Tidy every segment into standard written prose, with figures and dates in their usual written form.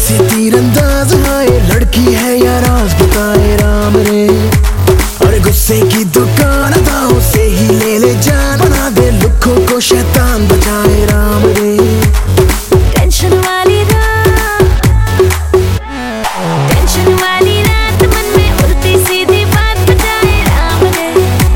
जैसे तीरंदाज आए, लड़की है या राज बताए राम रे। और गुस्से की दुकान अदाओं से ही ले ले जान, बना दे लुखों को शैतान बचाए राम रे। टेंशन वाली रात, टेंशन वाली रात, मन में उल्टी सीधी बात बजाए राम रे।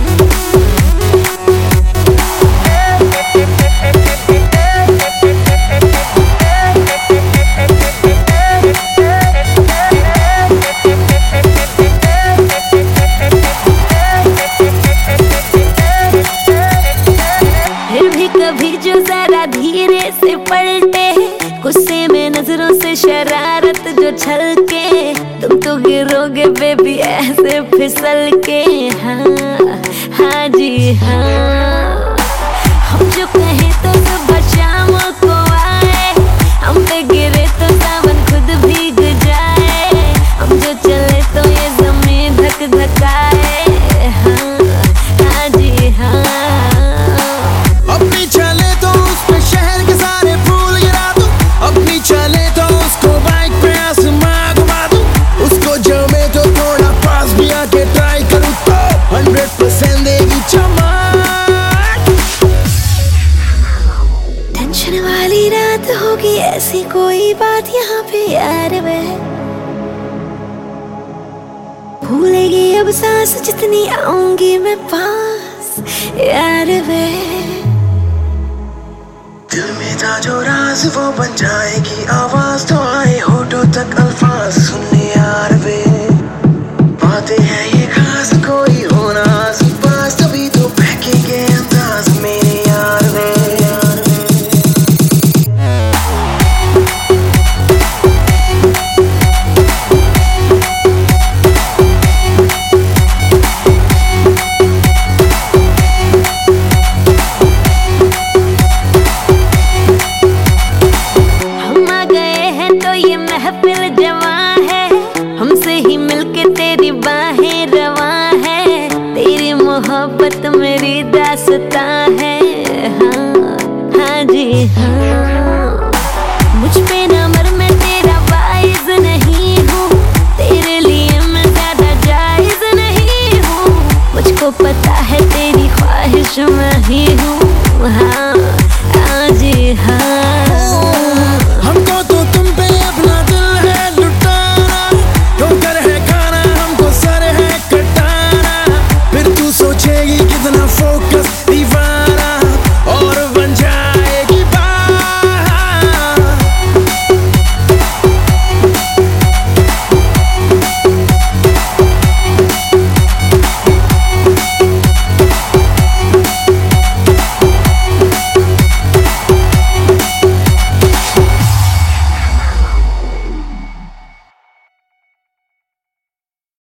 फिर भी कभी जो जरा धीरे से पलटे, गुस्से में नजरों से शरारत जो छलके, तुम तो गिरोगे बेबी ऐसे फिसल के। हाँ हाँ जी हाँ, हम जो कहे तो सुबह शाम को आए, हम पे गिरे तो सावन खुद भीग जाए, हम जो चले तो ये ज़मीन धक धकाए। हाँ हाँ जी हाँ, अपनी चले तो उस पे शहर के सारे फूल गिरा दूं, अपनी चले तो उसको बाइक पे आसमां घुमा दूं, उसको जमे तो थोड़ा पास भी आके ट्राई करूं तो 100% देगी चमक। टेंशन वाली रात होगी ऐसी कोई बात यहाँ पे यार वे, भूलेगी अब सांस जितनी आऊंगी मैं पास यार वे। दिल में था जो राज वो बन जाएगी आवाज, तो आए होठों तक अल्फाज सुनने यार वे। बातें हैं ये खास, कोई होना आस पास, तभी तो बहकेंगे अंदाज मेरे यार वे। महफिल जवा है, हमसे ही मिलके तेरी बाहें रवा है, तेरी मोहब्बत मेरी दास्तां है। हाँ हाँ जी हाँ, मुझ पे न मर मैं तेरा वाइज नहीं हूँ, तेरे लिए मैं ज्यादा जायज नहीं हूँ, मुझको पता है तेरी ख्वाहिश मैं ही हूँ। हाँ हाँ जी हाँ।